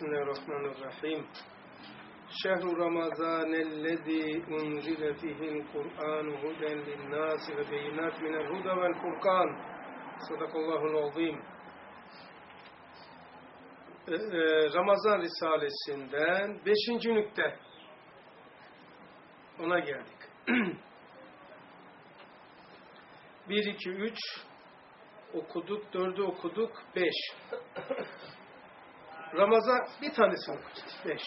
Bismillahirrahmanirrahim. Şehru Ramazanellezî unzile fihil Kur'an huden linnâsi ve beyinat minel huda vel furkan. Sadakallahul azim. Ramazan Risalesinden 5. nükte. Ona geldik. 1, 2, 3 okuduk, 4'ü okuduk, 5. Ramazan bir tanesini okuyacağız. 5.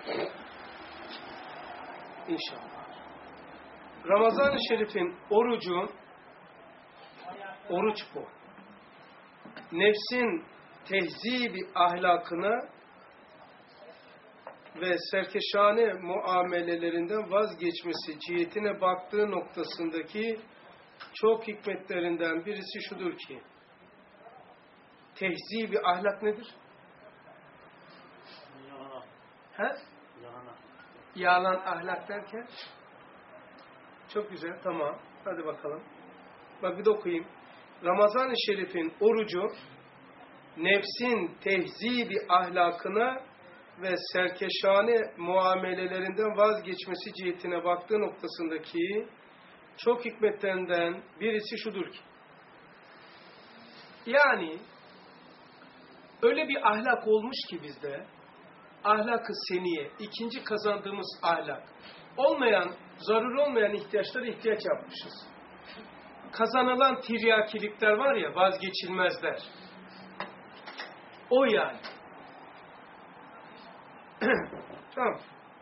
İnşallah. Ramazan-ı Şerif'in oruç bu. Nefsin tehzibi ahlakına ve serkeşane muamelelerinden vazgeçmesi cihetine baktığı noktasındaki çok hikmetlerinden birisi şudur ki, tehzibi ahlak nedir? Yalan ahlak derken? Çok güzel, tamam. Hadi bakalım. Bak bir de okuyayım. Ramazan-ı Şerif'in orucu, nefsin tehzibi ahlakına ve serkeşane muamelelerinden vazgeçmesi cihetine baktığı noktasındaki çok hikmetlerinden birisi şudur ki, yani öyle bir ahlak olmuş ki bizde, ahlak-ı seniye, ikinci kazandığımız ahlak, zaruri olmayan ihtiyaçlara ihtiyaç yapmışız. Kazanılan tiryakilikler var ya, vazgeçilmezler. O yani. Tamam.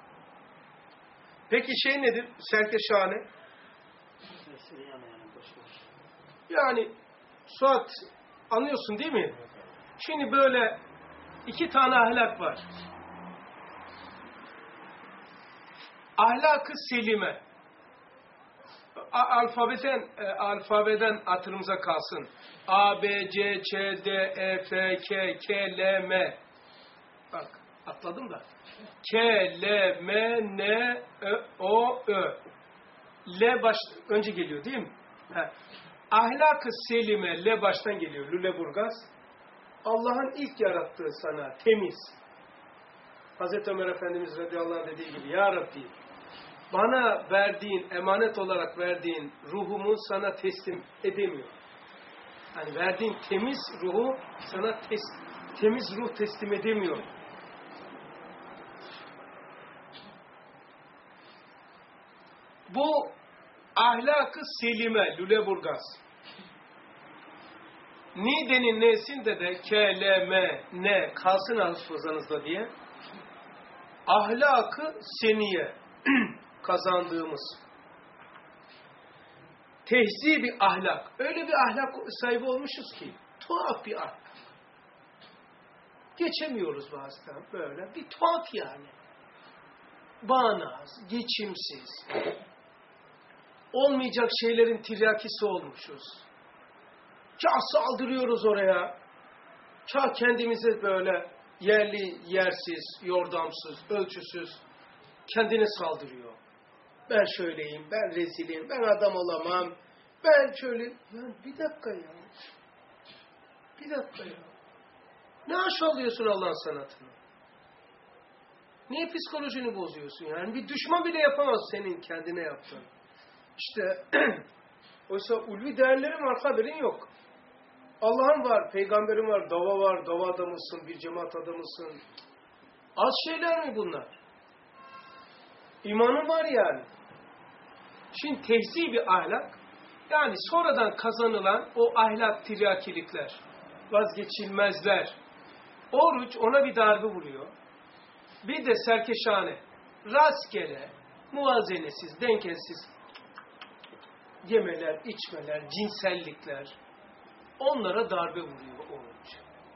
Peki şey nedir? Serkeşane. Yani Suat, anlıyorsun değil mi? Şimdi böyle 2 tane ahlak var. Ahlak-ı selime. Alfabeden hatırımıza kalsın. A, B, C, Ç, D, E, F, K, K, L, M. Bak, atladım da. K, L, M, N, O, Ö. L önce geliyor değil mi? Ahlak-ı selime L baştan geliyor. Lüleburgaz. Allah'ın ilk yarattığı sana temiz. Hazreti Ömer Efendimiz radıyallahu anh dediği gibi, Ya Rabbi, bana verdiğin, emanet olarak verdiğin ruhumu sana teslim edemiyor. Yani verdiğin temiz ruhu sana temiz ruh teslim edemiyor. Bu ahlak-ı selime Lüleburgaz. Niğde'nin nesinde de K, L, M, N kalsın hafızanızda diye ahlak-ı seniye kazandığımız tehzibi ahlak. Öyle bir ahlak sahibi olmuşuz ki tuhaf bir ahlak. Geçemiyoruz bazen böyle. Bir tuhaf yani. Bağnaz, geçimsiz. Olmayacak şeylerin tiryakisi olmuşuz. Kah saldırıyoruz oraya. Kah kendimize böyle yerli, yersiz, yordamsız, ölçüsüz kendine saldırıyor. Ben şöyleyim, ben rezilim, ben adam olamam, ben şöyle... Yani bir dakika ya. Bir dakika ya. Ne aşağılıyorsun Allah'ın sanatını? Niye psikolojini bozuyorsun yani? Bir düşman bile yapamaz senin kendine yaptığın. İşte oysa ulvi değerlerin var, haberin yok. Allah'ın var, peygamberin var, dava adamısın, bir cemaat adamısın. Az şeyler mi bunlar? İmanın var yani. Şimdi tehzibi ahlak, yani sonradan kazanılan o ahlak tiryakilikler, vazgeçilmezler. Oruç ona bir darbe vuruyor. Bir de serkeşane, rastgele, muvazenesiz, dengesiz yemeler, içmeler, cinsellikler, onlara darbe vuruyor oruç.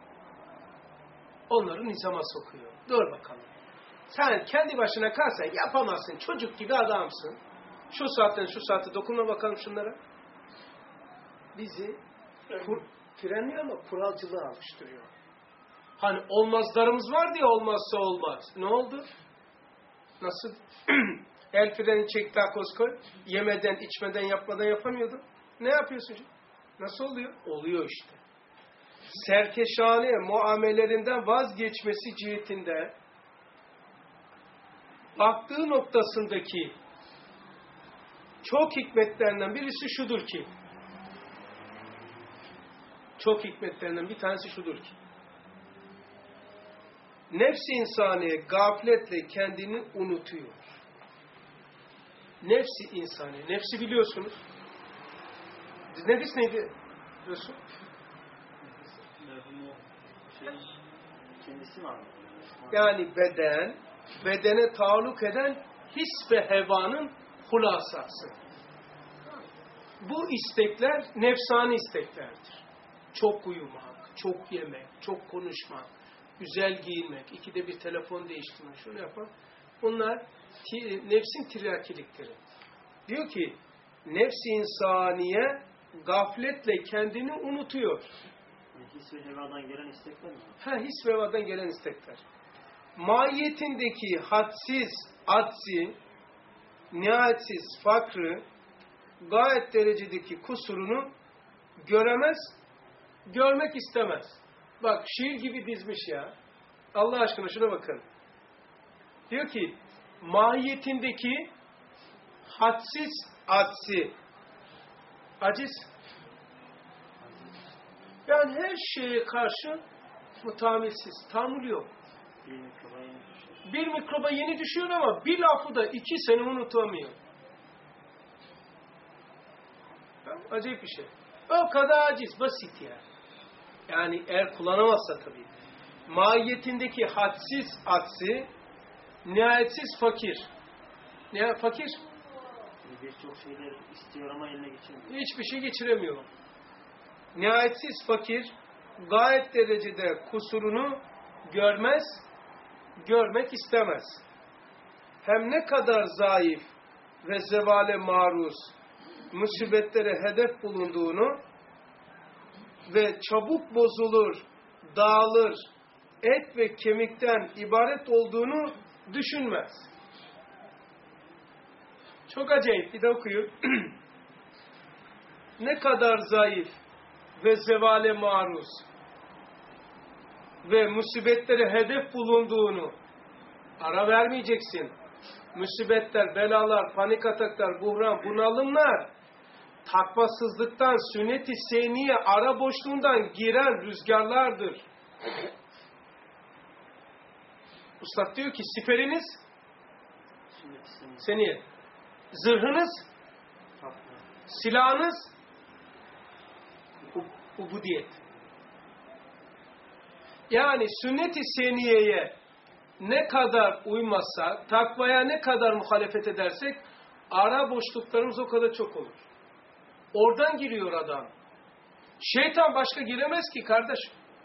Onları nizama sokuyor. Dur bakalım. Sen kendi başına kalsan yapamazsın. Çocuk gibi adamsın. Şu saatten şu saate dokunma bakalım şunlara. Bizi frenliyor ama kuralcılığa alıştırıyor. Hani olmazlarımız var diye olmazsa olmaz. Ne oldu? Nasıl? El freni çek, takoz koy. Yemeden, içmeden, yapmadan yapamıyordun. Ne yapıyorsun? Nasıl oluyor? Oluyor işte. serkeşane muamelelerinden vazgeçmesi cihetinde baktığı noktasındaki çok hikmetlerinden birisi şudur ki, çok hikmetlerinden bir tanesi şudur ki, nefs-i insaniye gafletle kendini unutuyor. Nefs-i insaniye, nefsi biliyorsunuz. Nefis neydi? Biliyorsun. Yani beden, bedene taalluk eden his ve hevanın hulasası. Bu istekler nefsani isteklerdir. Çok uyumak, çok yemek, çok konuşmak, güzel giyinmek, ikide bir telefon değiştirmek, şunu yapmak. Bunlar nefsin tiryakilikleri. Diyor ki, nefs-i insaniye gafletle kendini unutuyor. His ve hevadan gelen istekler mi? His ve hevadan gelen istekler. Mahiyetindeki hadsiz, aczi, nihayetsiz fakrı, gayet derecedeki kusurunu göremez, görmek istemez. Bak şiir gibi dizmiş ya. Allah aşkına şuna bakın. Diyor ki, mahiyetindeki hadsiz, aczi, aciz. Yani her şeye karşı mutahammilsiz, tahammül yok. Bir mikroba yeni düşüyor ama bir lafı da 2 sene unutamıyor. Acayip bir şey. O kadar aciz, basit ya. Yani eğer kullanamazsa tabii. Mahiyetindeki hadsiz aksi, nihayetsiz fakir. Ne fakir? Birçok şeyler istiyor ama eline geçiremiyor. Hiçbir şey geçiremiyor. Nihayetsiz fakir, gayet derecede kusurunu görmez, görmek istemez. Hem ne kadar zayıf ve zevale maruz, musibetlere hedef bulunduğunu ve çabuk bozulur, dağılır, et ve kemikten ibaret olduğunu düşünmez. Çok acayip, bir de okuyun. Ne kadar zayıf ve zevale maruz ve musibetlere hedef bulunduğunu ara vermeyeceksin. Musibetler, belalar, panik ataklar, buhran, bunalımlar takvasızlıktan, sünnet-i seniye ara boşluğundan giren rüzgarlardır. Üstad diyor ki siperiniz seniye, zırhınız, silahınız ubudiyet. Yani sünnet-i seniyeye ne kadar uymazsak, takvaya ne kadar muhalefet edersek ara boşluklarımız o kadar çok olur. Oradan giriyor adam. Şeytan başka giremez ki kardeş.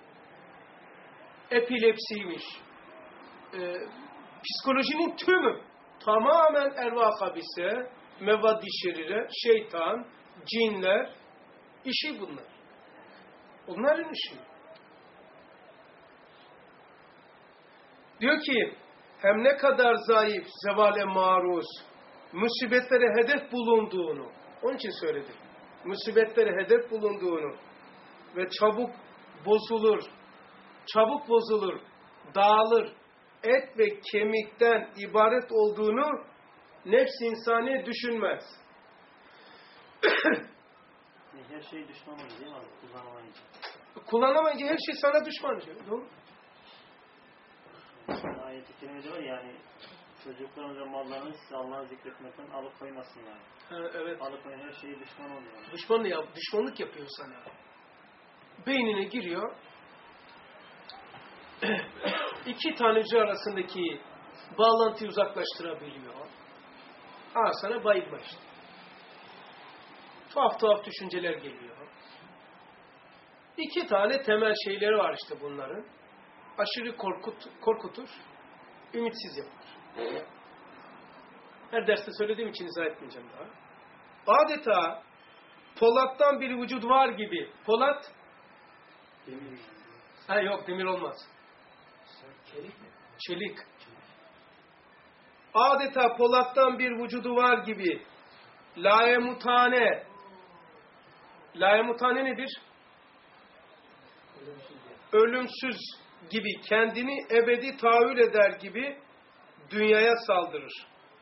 Epilepsiymiş. Psikolojinin tümü tamamen ervah habise, mevaddi şerire, şeytan, cinler, işi bunlar. Onların işi. Diyor ki, hem ne kadar zayıf, zevale maruz, musibetlere hedef bulunduğunu, onun için söyledim. Musibetlere hedef bulunduğunu ve çabuk bozulur, dağılır, et ve kemikten ibaret olduğunu nefs-i insaniye düşünmez. Her şey düşman olur değil mi abi? Kullanamayınca. Kullanamayınca her şey sana düşman. Doğru. Ayet-i kerimede var yani çocuklarınız ve mallarınız size Allah'ı zikretmekten alıkoymasınlar. Evet. Alıkoyun her şeyi düşman oluyor. Düşmanlık yapıyor sana. Beynine giriyor. 2 taneci arasındaki bağlantıyı uzaklaştırabiliyor. Sana bayılma işte. Tuhaf düşünceler geliyor. 2 tane temel şeyleri var işte bunların. Aşırı korkutur, ümitsiz yapar. Her derste söylediğim için izah etmeyeceğim daha. Adeta polattan bir vücut var gibi. Polat? Demir. Yok demir olmaz. Çelik. Adeta polattan bir vücudu var gibi. Layemutane. Layemutane nedir? ölümsüz gibi, kendini ebedi tahayyül eder gibi dünyaya saldırır.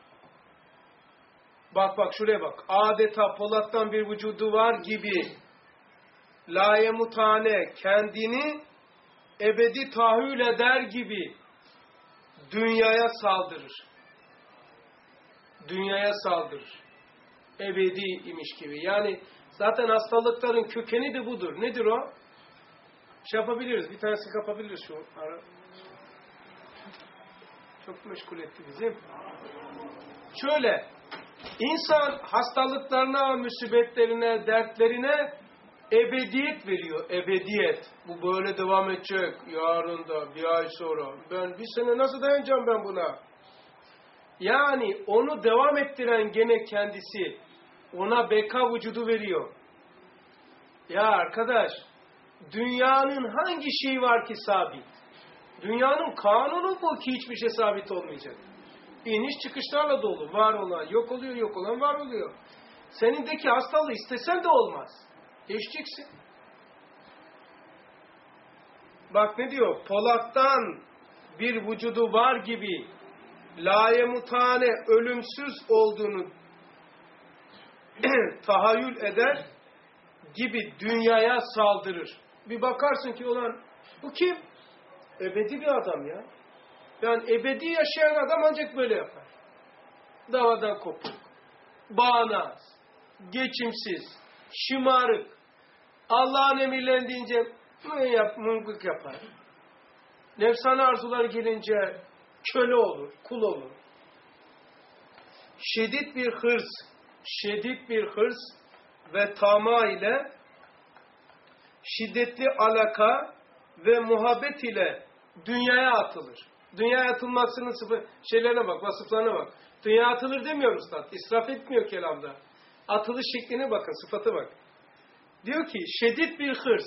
Bak şuraya bak. Adeta Polat'tan bir vücudu var gibi layemutane, kendini ebedi tahayyül eder gibi dünyaya saldırır. Dünyaya saldırır. Ebedi imiş gibi. Yani zaten hastalıkların kökeni de budur. Nedir o? Şey yapabiliriz. Bir tanesini kapabiliriz şu ara. Çok meşgul etti bizi. Şöyle, insan hastalıklarına, musibetlerine, dertlerine ebediyet veriyor. Ebediyet. Bu böyle devam edecek. Yarın da, bir ay sonra. Ben bir sene nasıl dayanacağım ben buna? Yani onu devam ettiren gene kendisi. Ona beka vücudu veriyor. Ya arkadaş, dünyanın hangi şeyi var ki sabit? Dünyanın kanunu bu ki hiçbir şey sabit olmayacak. İniş çıkışlarla dolu. Var olan yok oluyor, yok olan var oluyor. Senindeki hastalığı istesen de olmaz. Değişeceksin. Bak ne diyor? Polat'tan bir vücudu var gibi layemutane, ölümsüz olduğunu tahayyül eder gibi dünyaya saldırır. Bir bakarsın ki ulan bu kim? Ebedi bir adam ya. Yani ebedi yaşayan adam ancak böyle yapar. Davadan kopuk, bağnaz, geçimsiz, şımarık, Allah'ın emirlerini deyince mıngık yapar. Nefsane arzular gelince köle olur, kul olur. Şiddet bir hırs ve tama ile şiddetli alaka ve muhabbet ile dünyaya atılır. Dünyaya atılmasının şeylerine bak, vasıflarına bak. Dünyaya atılır demiyor Üstad. İsraf etmiyor kelamda. Atılış şekline bakın, sıfatı bak. Diyor ki şiddet bir hırs.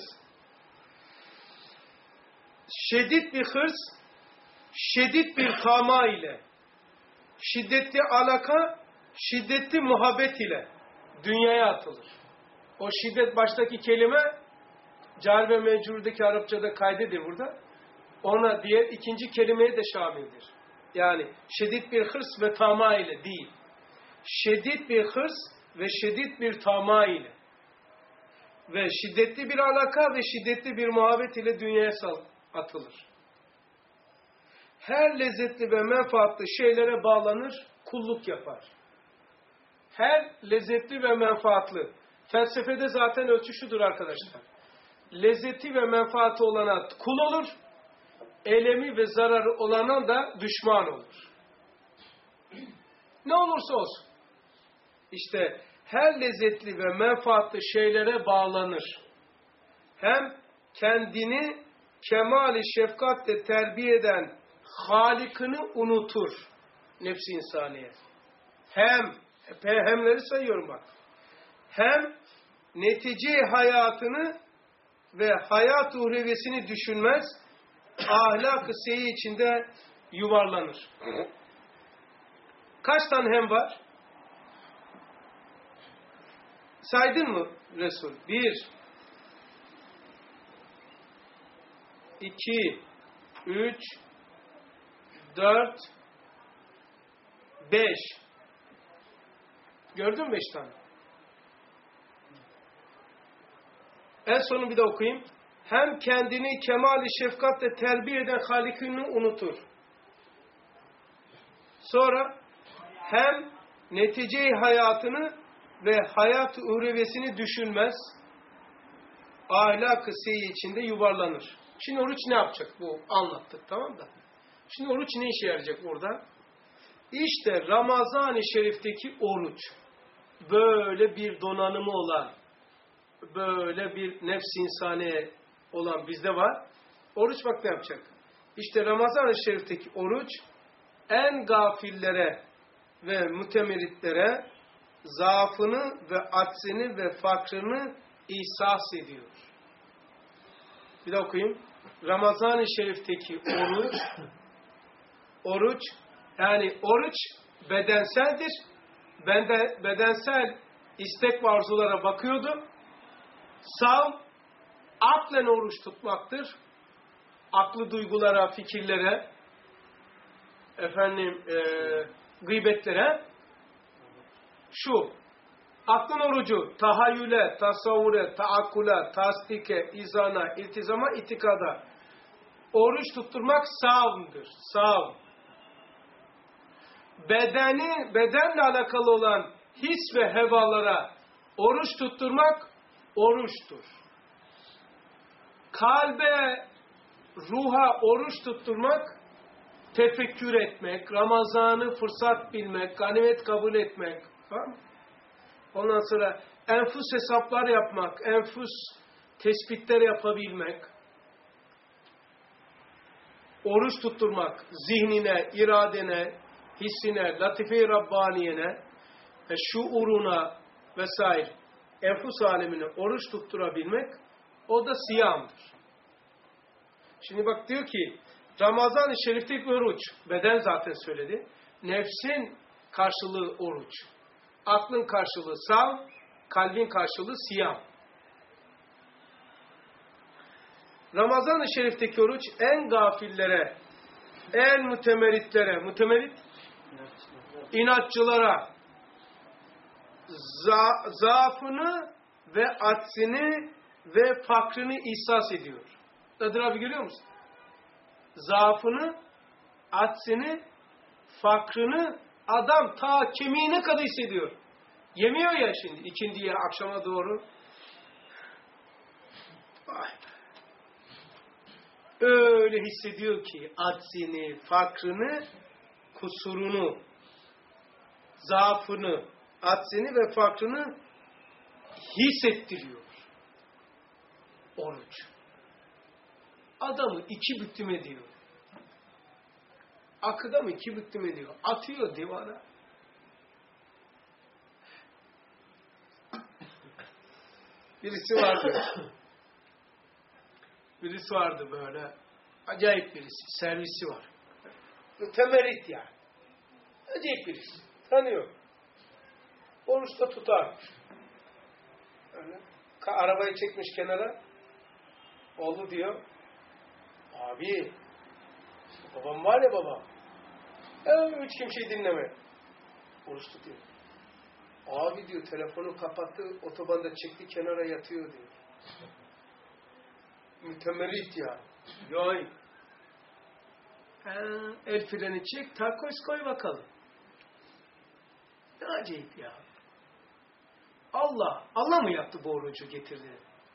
Şiddet bir hırs, şiddet bir tama ile, şiddetli alaka, şiddetli muhabbet ile dünyaya atılır. O şiddet baştaki kelime car ve mecrurdaki Arapçada kaydedir burada. Ona diğer ikinci kelimeye de şamildir. Yani şiddet bir hırs ve tama ile değil. Şiddet bir hırs ve şiddet bir tama ile ve şiddetli bir alaka ve şiddetli bir muhabbet ile dünyaya atılır. Her lezzetli ve menfaatli şeylere bağlanır, kulluk yapar. Her lezzetli ve menfaatli. Felsefede zaten ölçü şudur arkadaşlar. Lezzeti ve menfaati olana kul olur, elemi ve zararı olana da düşman olur. Ne olursa olsun. İşte her lezzetli ve menfaatli şeylere bağlanır. Hem kendini kemal-i şefkatle terbiye eden Halik'ini unutur nefs-i insaniye. Hemleri sayıyorum bak. Hem netice hayatını ve hayat uhrevesini düşünmez, ahlak-ı seyi içinde yuvarlanır. Kaç tane hem var? Saydın mı Resul? 1, 2, 3, 4, 5. Gördün mü 5 tane? En sonu bir de okuyayım. Hem kendini kemal-i şefkatle terbiye eden Halik'ini unutur. Sonra hem netice hayatını ve hayat uhrevesini düşünmez, ahlak-ı seyi içinde yuvarlanır. Şimdi oruç ne yapacak? Bu anlattık, tamam da. Şimdi oruç ne işe yarayacak burada? İşte Ramazan-ı Şerif'teki oruç, böyle bir donanımı olan, böyle bir nefs-i insaniye olan bizde var. Oruç bak ne yapacak? İşte Ramazan-ı Şerif'teki oruç, en gafillere ve mütemeritlere zaafını ve aczini ve fakrını ihsas ediyor. Bir daha okuyayım. Ramazan-ı Şerif'teki oruç, yani oruç bedenseldir. Bedensel istek ve arzulara bakıyordu. Savm aklen oruç tutmaktır. aklı duygulara, fikirlere, gıybetlere, şu, aklın orucu, tahayyüle, tasavvure, taakkule, tasdike, izana, iltizama, itikada. Oruç tutturmak savmdır, savm. Bedenle alakalı olan his ve hevalara oruç tutturmak oruçtur. Kalbe, ruha oruç tutturmak, tefekkür etmek, Ramazan'ı fırsat bilmek, ganimet kabul etmek. Tamam mı? Ondan sonra enfus hesaplar yapmak, enfus tespitler yapabilmek, oruç tutturmak, zihnine, iradene, hissine, latife-i Rabbaniye'ne, şuuruna vesaire, enfus alemine oruç tutturabilmek, o da siyamdır. Şimdi bak diyor ki, Ramazan-ı Şerif'teki oruç, beden zaten söyledi, nefsin karşılığı oruç, aklın karşılığı sav, kalbin karşılığı siyam. Ramazan-ı Şerif'teki oruç en gafillere, en mütemeritlere, inatçılara, zaafını ve aczini ve fakrını ihsas ediyor. Kadir abi görüyor musun? Zaafını, aczini, fakrını adam ta kemiğine kadar hissediyor. Yemiyor ya şimdi ikindiye, akşama doğru. Vay. Öyle hissediyor ki aczini, fakrını, kusurunu, zaafını, aczini ve fakrını hissettiriyor. Oruç. Adamı iki büktüm ediyor. Akıda mı iki büktüm ediyor. Atıyor divana. Birisi vardı böyle. Acayip birisi. Servisi var. Mütemerit yani. Acayip birisi. Tanıyor. Oruçta tutar. Öyle. Arabayı çekmiş kenara. Oldu diyor. Abi, babam var ya baba. Hiç kimseyi dinleme. Oruç tutuyor. Abi diyor, telefonu kapattı, otobanda çekti, kenara yatıyor diyor. Mütemerit ya. Yoy. El freni çek, takoz koy bakalım. Ne acayip ya. Allah mı yaptı bu orucu getirdi?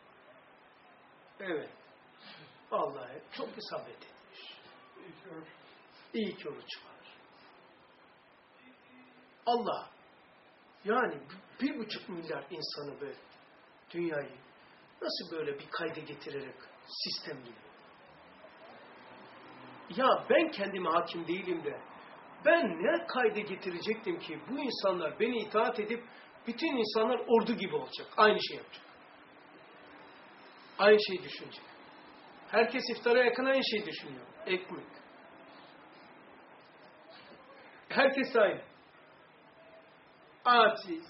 Evet. Vallahi çok isabet etmiş. İyi ki oruç var. Allah yani 1,5 milyar insanı böyle dünyayı nasıl böyle bir kayda getirerek sistemliyor? Ya ben kendime hakim değilim de ben ne kayda getirecektim ki bu insanlar beni itaat edip bütün insanlar ordu gibi olacak. Aynı şey yapacak. Aynı şeyi düşünecek. Herkes iftara yakın aynı şeyi düşünüyor. Ekmek. Herkes aynı. Aciz.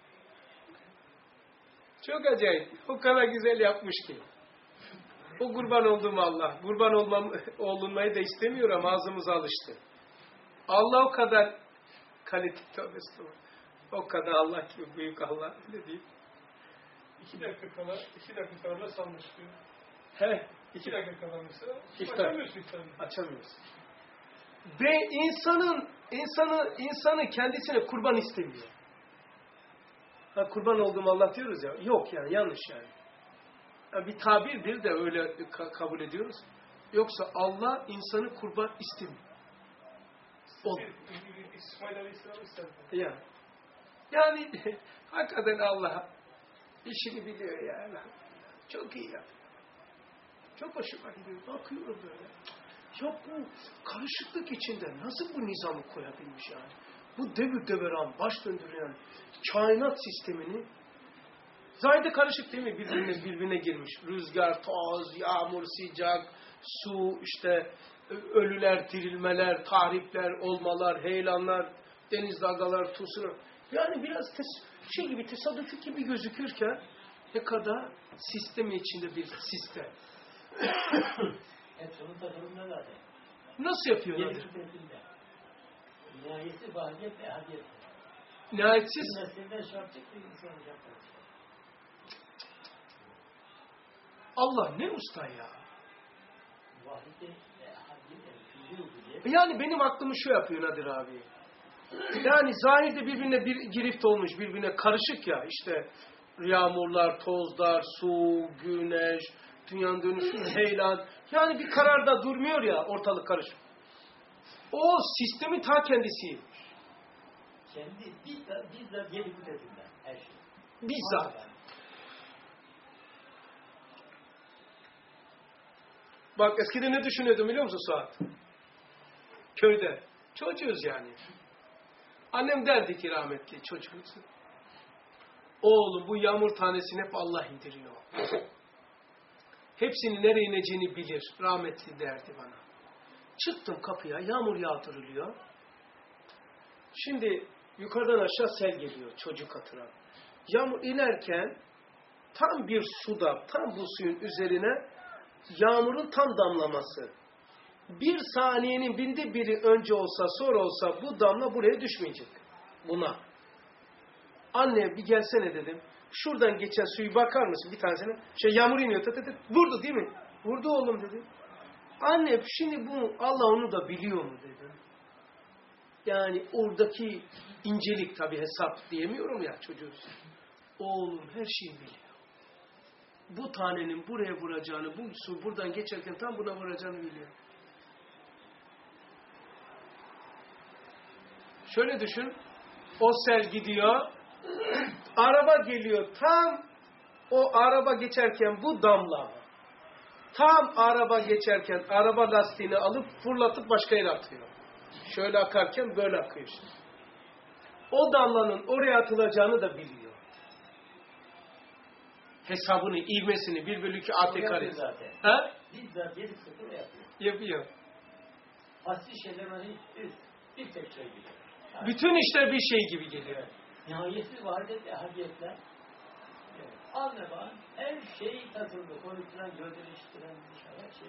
Çok acayip. O kadar güzel yapmış ki. O kurban olduğum Allah. Kurban olunmayı da istemiyor ama ağzımıza alıştı. Allah o kadar kaliteli. O kadar Allah gibi büyük Allah. Ne diyeyim? 2 dakika kala sanmış diyor. He. 2 dakika kala mesela. İftar. Açamıyorsun. Açamıyorsun. Ve insanı kendisine kurban istemiyor. Ha, kurban olduğum Allah diyoruz ya. Yok yani, yanlış yani. Bir tabirdir de öyle kabul ediyoruz. Yoksa Allah insanı kurban istemiyor. İsmail Aleyhisselam istedi. Yani hakikaten Allah işini biliyor yani. Çok iyi yapıyor. Çok hoşuma gidiyor. Bakıyorum böyle. Ya bu karışıklık içinde nasıl bu nizamı koyabilmiş yani? Bu devir deveran, baş döndüren kainat sistemini zahide karışık değil mi? Birbirine girmiş. Rüzgar, toz, yağmur, sıcak, su, işte ölüler, dirilmeler, tahripler, olmalar, heyelanlar, deniz dalgalar, tsunami. Yani biraz tesadüfi gibi gözükürken ne kadar sistemi içinde bir sistem. Hep onun takımında zaten. Nasıl yapıyor Yeni Nadir? fitretinde. Nihayeti vahiyet ve hadiyet. Nihayetsiz. Neslinden şart çıktı insan yapar. Allah ne usta ya. Vahiyet ve hadiyet. Yani benim aklımı şu yapıyor Nadir abi. Yani zahirde birbirine bir girift olmuş, birbirine karışık ya. İşte yağmurlar, tozlar, su, güneş, dünyanın dönüşü, heyelan. Yani bir kararda durmuyor ya, ortalık karışık. O sistemin ta kendisi. Kendi bizzat yedi kudretinden her şey. Bizzat. Bak eskiden ne düşünüyordum biliyor musun Suat? Köyde. Çocuğuz yani. Annem derdi ki rahmetli çocuğuz. Oğlum bu yağmur tanesini hep Allah indiriyor. Hepsinin nereye ineceğini bilir. Rahmetli derdi bana. Çıktım kapıya, yağmur yağdırılıyor. Şimdi yukarıdan aşağı sel geliyor çocuk hatıra. Yağmur inerken tam bir suda, tam bu suyun üzerine yağmurun tam damlaması. Bir saniyenin binde biri önce olsa sonra olsa bu damla buraya düşmeyecek. Buna. Anne bir gelsene dedim. Şuradan geçen suyu bakar mısın bir tanesine? Yağmur iniyor. Vurdu değil mi? Vurdu oğlum dedi. Anne şimdi bu Allah onu da biliyor mu dedim. Yani oradaki incelik tabii hesap diyemiyorum ya çocuğuz. Oğlum her şeyi biliyor. Bu tanenin buraya vuracağını, bu su buradan geçerken tam buna vuracağını biliyor. Şöyle düşün. O sel gidiyor. Araba geliyor. Tam o araba geçerken bu damla. Tam araba geçerken araba lastiğini alıp fırlatıp başka yere atıyor. Şöyle akarken böyle akıyor işte. O damlanın oraya atılacağını da biliyor. Hesabını, ivmesini, 1/2 AT karesi. Ha? Bizzat yedi sıfır yapıyor. Yapıyor. Asli şeyler hani bir tek şey gibi. Yani, bütün işler bir şey gibi geliyor. evet. Nihayetsiz vahdet ve hadiyetler. Evet. Anne bana her şeyi takıldı. Konuşturan, gözden işitiren, her şey.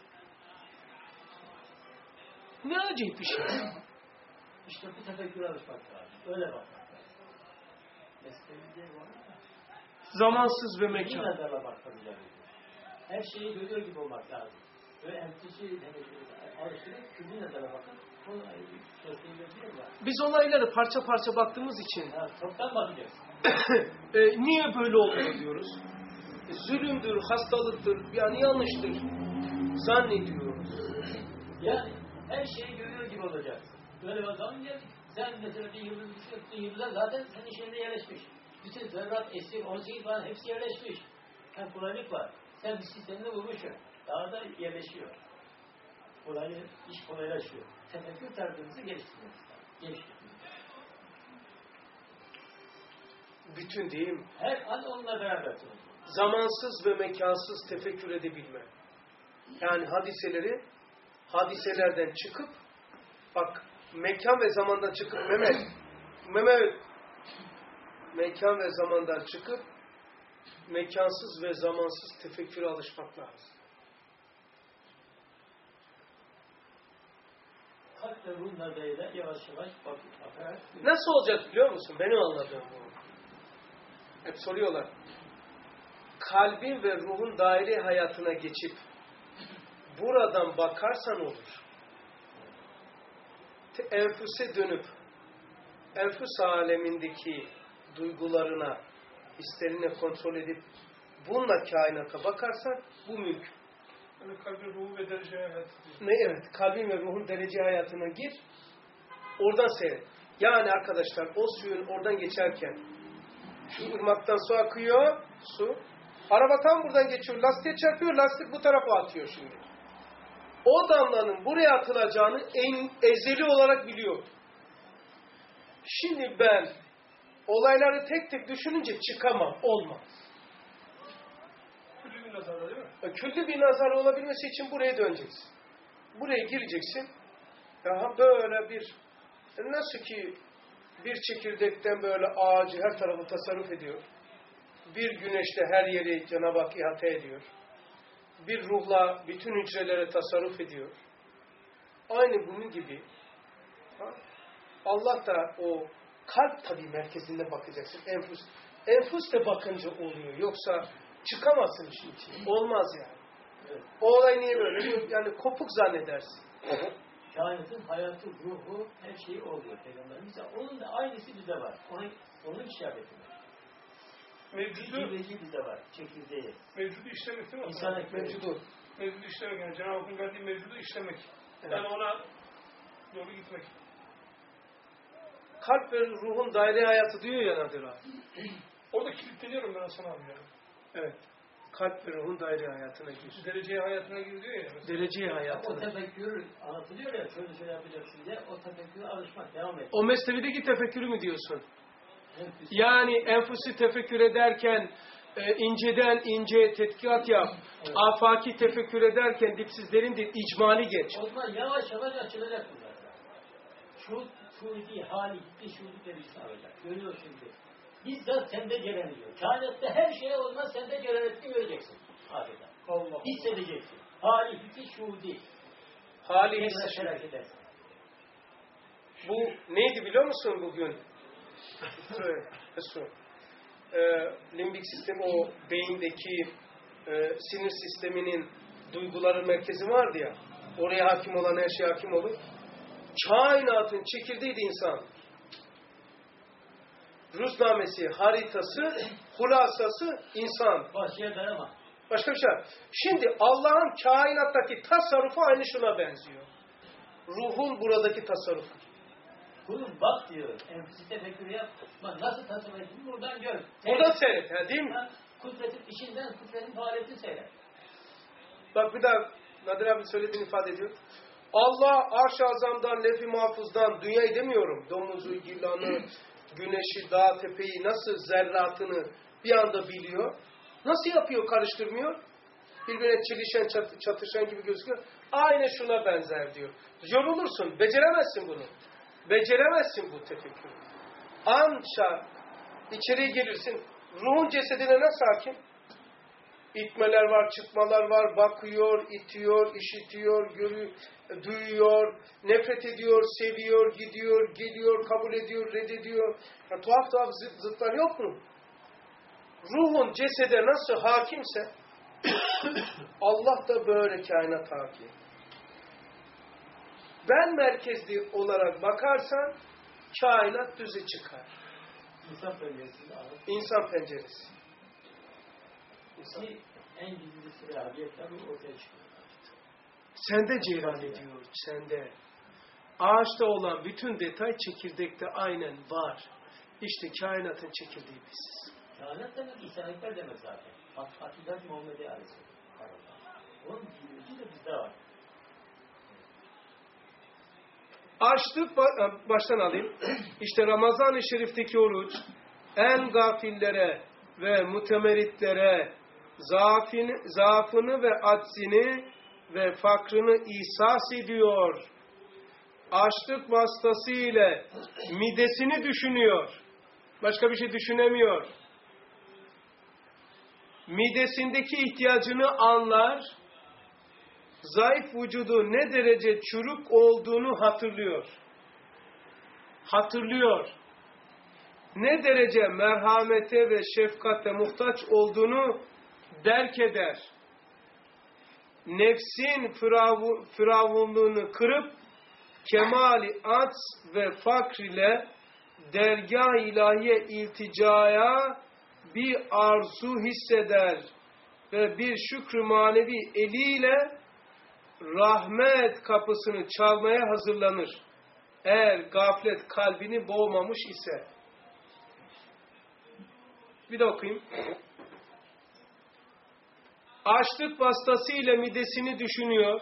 Ne acayip bir şey. İşte bu tefekküre alışmak lazım. Öyle bakmak lazım. Mesleğinde var ya. Zamansız ve Bir mekan. nazarla bakmak lazım. Her şeyi görüyor gibi olmak lazım. Böyle emtisi alıştırıp külli nazara bakın. Bunu mesleğinde var. Biz olaylara parça parça baktığımız için Çoktan bakacağız. niye böyle oluyor diyoruz. Zulümdür, hastalıktır, yani yanlıştır zannediyoruz. Yani her şeyi görüyor gibi olacaksın. Böyle o zaman geldik. Sen mesela bir yıldız düşüyorsun, yıldıza zaten senin şeyinde yerleşmiş. Bütün zerrat, esir, 18 falan hepsi yerleşmiş. Hem kolaylık var. Sen bir sistemine vurmuşsun. Daha da yerleşiyor. Kolaylık, iş kolaylaşıyor. Tefekkür tarzımızı geliştirmemiz lazım. Geliştirmemiz lazım. Bütün değil mi? Her an onunla beraber çalışıyor. Zamansız ve mekansız tefekkür edebilme. Yani hadiselerden çıkıp, bak mekan ve zamandan çıkıp Mehmet mekan ve zamandan çıkıp mekansız ve zamansız tefekküre alışmak lazım. Kalp ve ruh nazarıyla yavaş yavaş bakarak. Nasıl olacak biliyor musun? Benim anladığım bu. Hep soruyorlar. Kalbin ve ruhun daire hayatına geçip buradan bakarsan olur. Enfüse dönüp enfüs alemindeki duygularına, hislerine kontrol edip bununla kainata bakarsan bu mümkün. Yani kalbin ruhu ve derece hayatı. Ne evet, kalbin ve ruhun derece hayatına gir. Oradan seyret. Yani arkadaşlar o suyun oradan geçerken şu ırmaktan su akıyor, su. Araba tam buradan geçiyor, lastiğe çarpıyor, lastik bu tarafa atıyor şimdi. O damlanın buraya atılacağını en ezeli olarak biliyor. Şimdi ben olayları tek tek düşününce çıkamam, olmaz. Külli bir nazarda değil mi? Külli bir nazar olabilmesi için buraya döneceksin. Buraya gireceksin. Daha böyle bir, nasıl ki bir çekirdekten böyle ağacı her tarafı tasarruf ediyor. Bir güneşte her yeri Cenab-ı Hak ihate ediyor. bir ruhla bütün hücrelere tasarruf ediyor. Aynı bunun gibi Allah da o kalp tabii merkezinde bakacaksın. Enfus de bakınca oluyor. Yoksa çıkamazsın işin içine. Olmaz yani. Evet. O olay niye böyle? Yani kopuk zannedersin. Kainatın hayatı, ruhu, her şeyi oluyor Peygamberimiz. Onun da aynısı bizde var. Onun işareti var. Mevcudu bizde var. Çekirdeği. Mevcudu işlemek değil mi? İnsan ekmeği. Mevcudu işlemek yani Cenab-ı Hakk'ın verdiği mevcudu işlemek. Evet. Yani ona doğru gitmek. Kalp ve ruhun daire hayatı diyor ya Nadir abi. Orada kilitleniyorum ben Hasan abi yani. Evet. Kalp ve ruhun daire hayatına gir. Dereceye hayatına gir diyor ya. Mesela. Dereceye O hayatına. tefekkür anlatılıyor ya, şöyle yapacaksın diye, o tefekküre alışmak, devam et. O mesnevideki tefekkürü mü diyorsun? Enfüs. Yani enfusi tefekkür ederken inceden inceye tetkikat yap. Evet. Afaki tefekkür ederken dipsiz derin değil, icmali geç. O zaman yavaş yavaş açılacak bunlar. Şuhudi, hali, gitti, şuhudi derecesi alacak. Görüyor şimdi. Bizzat sende gelen diyor. Kainatta her şeye olmaz, sende gelen etki göreceksin. Adeta. Allah. Hissedeceksin. Hali, gitti, şuhudi. Hali Tekrar hissi. şeref edersin. Bu neydi biliyor musun bugün? Limbik sistemi, o beyindeki sinir sisteminin duyguların merkezi vardı ya. Oraya hakim olan her şeye hakim olur. Kainatın çekirdeğiydi insan. Ruznamesi, haritası, hulasası insan. Başıya darama. Başka bir şey. Şimdi Allah'ın kainattaki tasarrufu aynı şuna benziyor. Ruhun buradaki tasarrufu. Kulum bak diyor. Enfüsi tefekkür yap. Bak nasıl tasarruf ettiğini buradan gör. Buradan seyret, değil mi? Kudretin işinden, kudretin faaliyetini seyret. Bak bir daha Nadir abi söylediğini ifade ediyor. Allah arş-ı azamdan, lef-i mahfuzdan, dünyayı demiyorum. Domuzu, yılanı, güneşi, dağ, tepeyi, nasıl zerratını bir anda biliyor. Nasıl yapıyor, karıştırmıyor? Birbirine çelişen, çatışan gibi gözüküyor. Aynı şuna benzer diyor. Yorulursun, beceremezsin bunu. Beceremezsin bu tefekkürü. Ancak içeriye gelirsin, ruhun cesedine nasıl hakim? İtmeler var, çıkmalar var, bakıyor, itiyor, işitiyor, görüyor, duyuyor, nefret ediyor, seviyor, gidiyor, geliyor, kabul ediyor, reddediyor. Ya, tuhaf tuhaf zıtlar yok mu? Ruhun cesede nasıl hakimse Allah da böyle kainat hakim. Ben merkezli olarak bakarsan kainat düze çıkar. İnsan penceresinde alıp İnsan penceresi. ki en gizlisi ve habiyetler ortaya çıkıyor. Sende cereyan ediyor, sende. Ağaçta olan bütün detay çekirdekte aynen var. İşte kainatın çekirdeği biziz. Kainat demek İsa'nın demek zaten. Hakikat Muhammed'i Aleyhisselam. Onun bilgi de bizde var. Açtık, baştan alayım. İşte Ramazan-ı Şerif'teki oruç en gafillere ve mutemeritlere zaafını ve aczini ve fakrını ihsas ediyor. Açlık vasıtasıyla midesini düşünüyor. Başka bir şey düşünemiyor. Midesindeki ihtiyacını anlar. Zayıf vücudu ne derece çürük olduğunu hatırlıyor. Hatırlıyor. Ne derece merhamete ve şefkate muhtaç olduğunu derk eder. Nefsin firavunluğunu kırıp kemali ats ve fakr ile dergâh-ı ilahiye ilticaya bir arzu hisseder ve bir şükrü manevi eliyle rahmet kapısını çalmaya hazırlanır. Eğer gaflet kalbini boğmamış ise. Bir de okuyayım. Açlık vasıtasıyla midesini düşünüyor.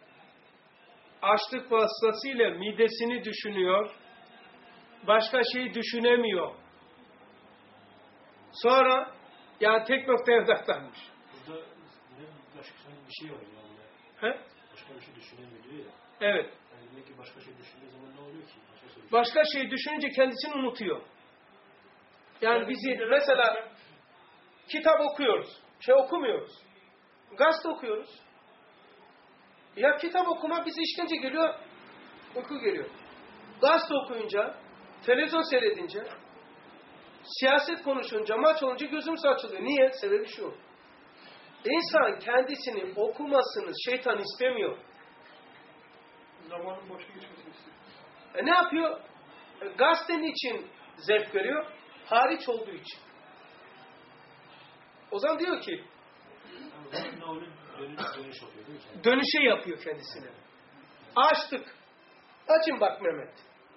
Açlık vasıtasıyla midesini düşünüyor. Başka şey düşünemiyor. Sonra yani tek noktaya odaklanmış. Burada başka bir şey var yani. He? Başka bir şey düşünemiyor diyor ya. Evet. Yani demek ki başka şey düşündüğü zaman ne oluyor ki? Başka şey düşününce kendisini unutuyor. Yani bizi mesela kitap okuyoruz. Okumuyoruz. Gazete okuyoruz. Ya kitap okuma bize işkence geliyor, uyku geliyor. Gazete okuyunca, televizyon seyredince, siyaset konuşunca, maç olunca gözümüz açılıyor. Niye? Sebebi şu. İnsan kendisini okumasını şeytan istemiyor. Zamanın boşa geçmesini istiyor. Ne yapıyor? Gazetenin için zevk görüyor, hariç olduğu için. O zaman diyor ki, Ne oluyor? Dönüş oluyor değil mi? dönüşe yapıyor kendisine. Açtık. Açın bak Mehmet.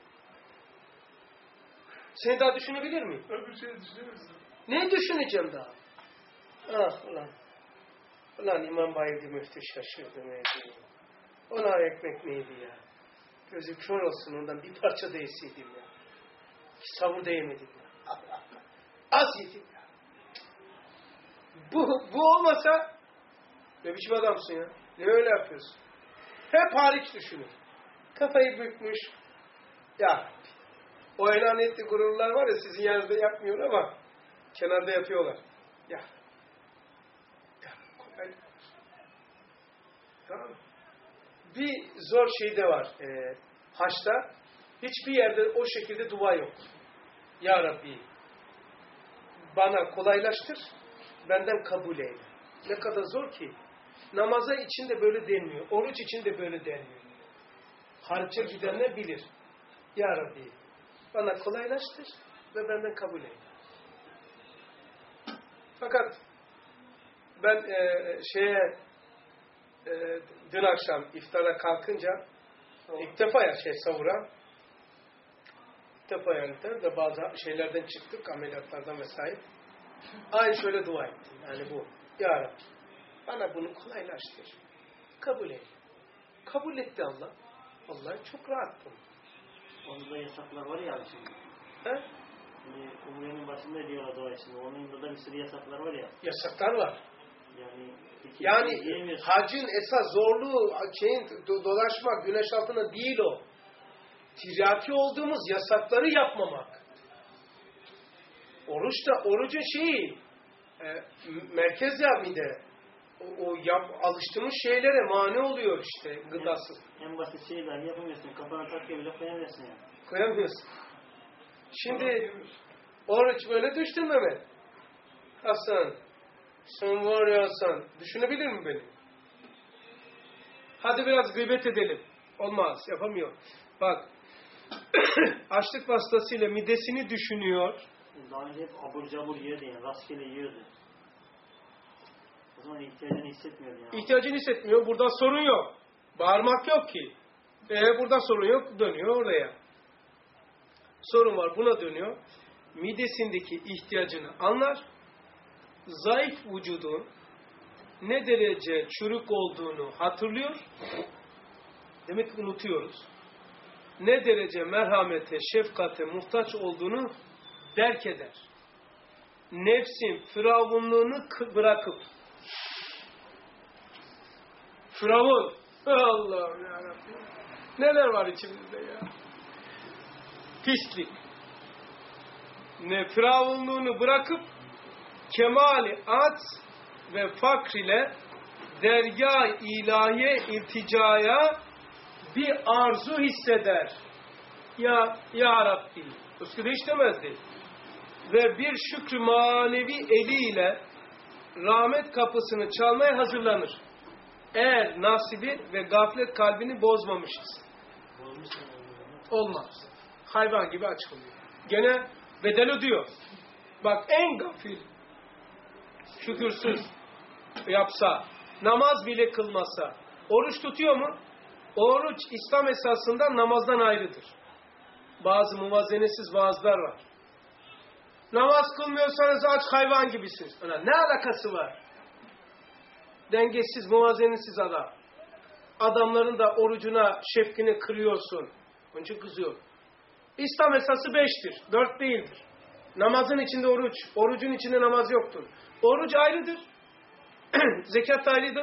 Seni daha düşünebilir miyim? Öbür şeyi düşünüyoruz. Ne düşüneceğim daha? Ah ulan. Ulan İmam Bayezid Müftü şaşırdı neydi? Ona ekmek neydi ya? Gözü kör olsun ondan bir parça da yeseydim ya. Savur da yemedim ya. Az yedim ya. Bu olmasa ne biçim adamsın ya? Ne öyle yapıyorsun? Hep hariç düşünür. Kafayı bükmüş. Ya o elanetli gururlar var ya sizin yanınızda yapmıyor ama kenarda yapıyorlar. Ya. Kolay. Tamam mı? Bir zor şey de var. Haçta hiçbir yerde o şekilde dua yok. Ya Rabbi bana kolaylaştır, benden kabul eyle. Ne kadar zor ki. Namaza için de böyle denmiyor. Oruç için de böyle denmiyor. Harca gidenler bilir. Ya Rabbi bana kolaylaştır ve benden kabul eyle. Fakat ben dün akşam iftara kalkınca ilk defa ya sahura ilk defa yani de bazı şeylerden çıktık, ameliyatlardan vesaire. Aynı şöyle dua ettim. Yani bu. Ya Rabbi bana bunu kolaylaştır. Kabul eyle. Kabul etti Allah. Vallahi çok rahattım. Onda yasaklar var ya şimdi. He? Hani Umre'nin başında diyorlar dua için. Onun yanında da bir sürü yasaklar var ya. Yasaklar var. Yani hacın esas zorluğu dolaşmak, güneş altında değil o. Tiraki olduğumuz yasakları yapmamak. Orucun şeyi merkez mide alıştığımız şeylere mani oluyor işte gıdasız. En basit şeyi dahi yapamıyorsun. Kafana takıyor bile koyamıyorsun ya. Koyamıyorsun. Şimdi oruç böyle düştün Mehmet. Hasan sen var ya Hasan. Düşünebilir mi beni? Hadi biraz gıybet edelim. Olmaz. Yapamıyor. Bak. Açlık vasıtasıyla midesini düşünüyor. Daha önce hep abur cabur yiyordu yani. Rastgele yiyordu. O zaman ihtiyacını hissetmiyordu yani. İhtiyacını hissetmiyor. Burada sorun yok. Bağırmak yok ki. Burada sorun yok. Dönüyor oraya. Sorun var. Buna dönüyor. Midesindeki ihtiyacını anlar. Zayıf vücudun ne derece çürük olduğunu hatırlıyor. Demek ki unutuyoruz. Ne derece merhamete, şefkate muhtaç olduğunu derk eder. Nefsin firavunluğunu bırakıp Firavun Allah'ım yarabbim. Neler var içimizde ya? Pislik. Firavunluğunu bırakıp kemali at ve fakr ile dergâh-ı ilahiye ilticaya bir arzu hisseder. Ya Rabbi. Üsküdü hiç demezdi. Ve bir şükrü manevi eliyle rahmet kapısını çalmaya hazırlanır. Eğer nasibi ve gaflet kalbini bozmamışız. Olmaz. Hayvan gibi aç kalıyor. Gene bedel ödüyor. Bak en gafil, şükürsüz yapsa, namaz bile kılmasa, oruç tutuyor mu? Oruç İslam esasında namazdan ayrıdır. Bazı muvazenesiz vaazlar var. Namaz kılmıyorsanız aç hayvan gibisiniz. Ne alakası var? Dengesiz, muvazenesiz adam. Adamların da orucuna, şefkini kırıyorsun. Onun için kızıyor. İslam esası 5'tir, 4 değildir. Namazın içinde oruç, orucun içinde namaz yoktur. Oruç ayrıdır. Zekat ayrıdır.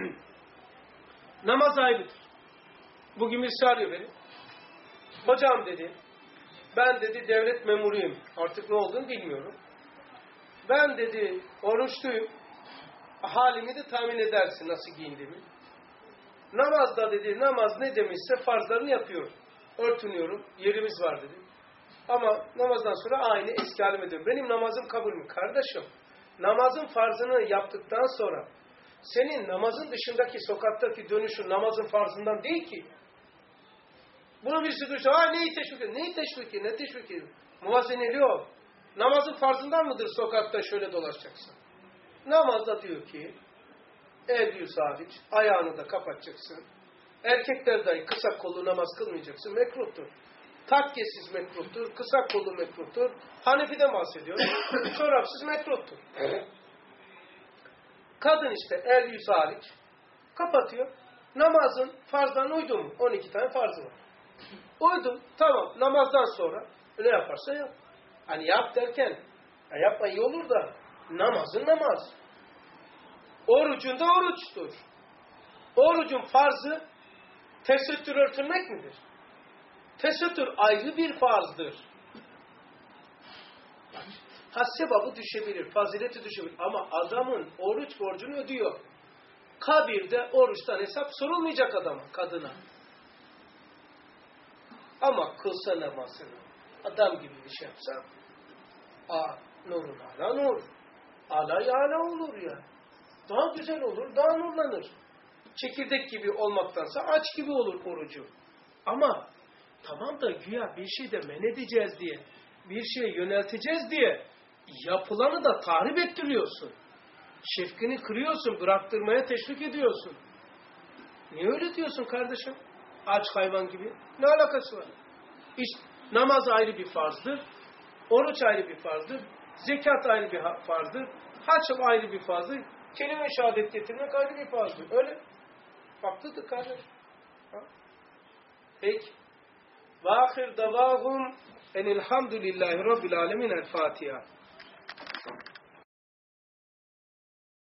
Namaz ayrıdır. Bugün birisi arıyor beni. Hocam dedi, ben dedi devlet memuruyum. Artık ne olduğunu bilmiyorum. Ben dedi oruçluyum. halimi de tahmin edersin nasıl giyindiğimi. Namazda dedi, namaz ne demişse farzlarını yapıyorum. Örtünüyorum, yerimiz var dedi. Ama namazdan sonra aynı eski halime dönüyorum. Benim namazım kabul mü? Kardeşim, namazın farzını yaptıktan sonra senin namazın dışındaki sokaktaki dönüşün namazın farzından değil ki. Bunu birisi duysa, neyi teşvik ediyor? Neyi teşvik ediyor? Ne teşvik ediyor? Muvazeneli o. Namazın farzından mıdır sokakta şöyle dolaşacaksın? Namazda diyor ki, el yüz hariç, ayağını da kapatacaksın. Erkekler dahi kısa kollu namaz kılmayacaksın. Mekruhtur. Takkesiz mekruhtur. Kısa kollu mekruhtur. Hanefi'den bahsediyor. Çorapsız mekruhtur. Kadın işte el yüz hariç kapatıyor. Namazın farzlarına uydu mu? 12 tane farzı var. Uydum. Tamam. Namazdan sonra ne yaparsa yap. Hani yap derken yapma iyi olur da namazın namaz. Orucun da oruçtur. Orucun farzı tesettür örtünmek midir? Tesettür ayrı bir farzdır. Sevabı düşebilir, fazileti düşebilir ama adamın oruç borcunu ödüyor. Kabirde oruçtan hesap sorulmayacak adama, kadına. Ama kılsa namazını, adam gibi bir şey yapsa, nurun ala nur. Alay ala olur ya. Daha güzel olur, daha nurlanır. Çekirdek gibi olmaktansa aç gibi olur orucu. Ama tamam da güya bir şey de men edeceğiz diye, bir şeye yönelteceğiz diye yapılanı da tahrip ettiriyorsun. Şefkini kırıyorsun, bıraktırmaya teşvik ediyorsun. Niye öyle diyorsun kardeşim? Aç hayvan gibi. Ne alakası var? İşte namaz ayrı bir farzdır, oruç ayrı bir farzdır, zekat ayrı bir farzdır, hac ayrı bir farzdır, kelime-i şehadet getirmek ayrı bir farzdır. Öyle. Haklıdır kardeşim. Peki. Ve ahir davahum enilhamdülillahi rabbil alemin. El Fatiha.